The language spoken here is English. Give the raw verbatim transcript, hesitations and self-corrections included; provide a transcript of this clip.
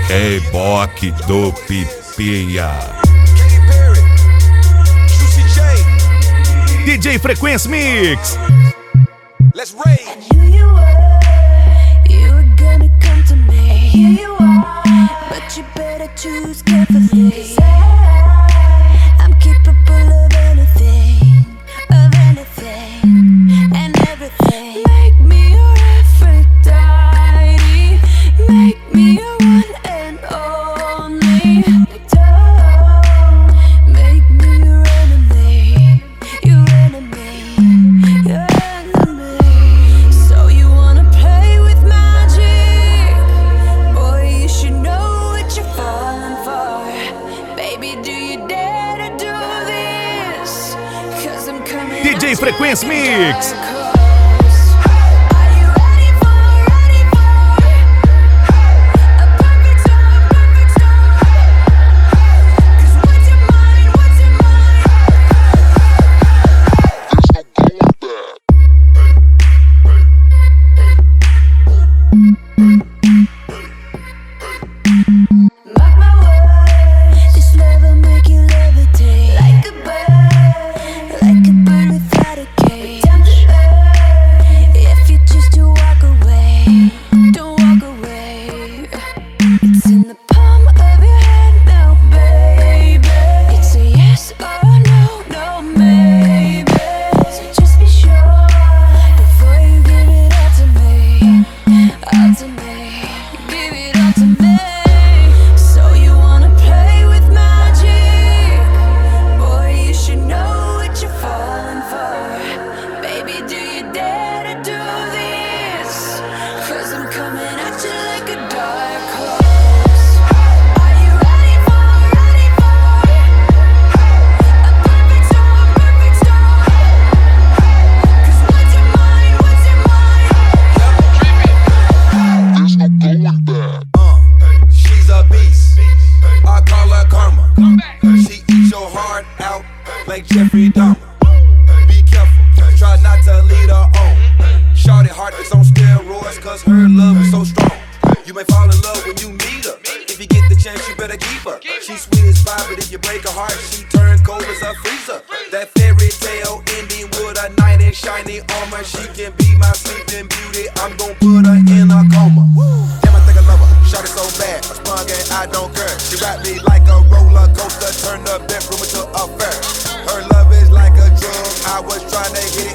Reboque do Pipinha. D J Frequência Mix. Let's rage. I knew you were, you were gonna come to me. And here you are, but you better choose carefully. 'Cause I, I'm capable of anything, of anything, and everything. Make me your Aphrodite, make me your one and only. Don't make me your enemy, your enemy, your enemy. So you wanna play with magic? Boy, you should know what you're falling for. Baby, do you dare to do this? 'Cause I'm coming. D J Frequência Mix. Like Jeffrey Dahmer. Be careful, try not to lead her on. Shorty heart is on steroids, cause her love is so strong. You may fall in love when you meet her. If you get the chance, you better keep her. She's sweet as pie, but if you break her heart, she turns cold as a freezer. That fairy tale ending with a knight in shiny armor. She can be my sleeping beauty, I'm gon' put her in a coma. Damn, I think I love her, shorty so bad, I sprung and I don't care. She wrapped me like a roller coaster, turned the bedroom into a fair. Her love is like a drug, I was trying to hit